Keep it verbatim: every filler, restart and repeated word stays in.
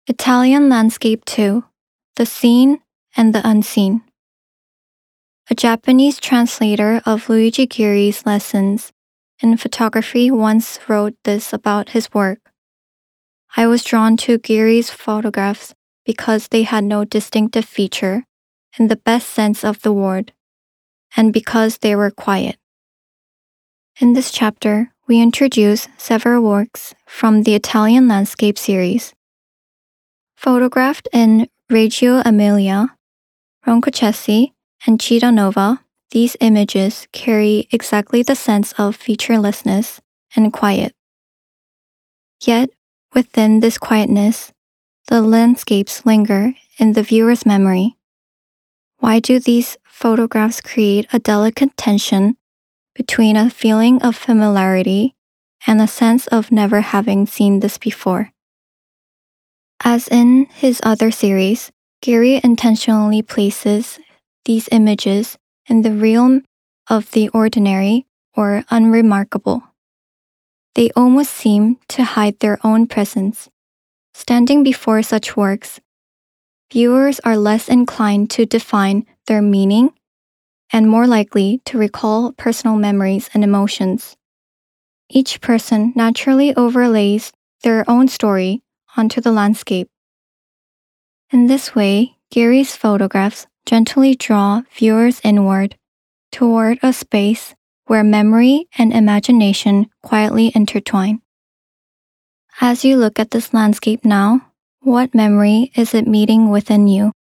Italian Landscape two: The Seen and the Unseen. A Japanese translator of Luigi Ghirri's lessons in photography once wrote this about his work. I was drawn to Ghirri's photographs because they had no distinctive feature, in the best sense of the word, and because they were quiet. In this chapter, we introduce several works from the Italian Landscape series. Photographed in Reggio Emilia, Roncocesi, and Città, these images carry exactly the sense of featurelessness and quiet. Yet, within this quietness, the landscapes linger in the viewer's memory. Why do these photographs create a delicate tension between a feeling of familiarity and a sense of never having seen this before? As in his other series, Ghirri intentionally places these images in the realm of the ordinary or unremarkable. They almost seem to hide their own presence. Standing before such works, viewers are less inclined to define their meaning and more likely to recall personal memories and emotions. Each person naturally overlays their own story onto the landscape. In this way, Ghirri's photographs gently draw viewers inward, toward a space where memory and imagination quietly intertwine. As you look at this landscape now, what memory is it meeting within you?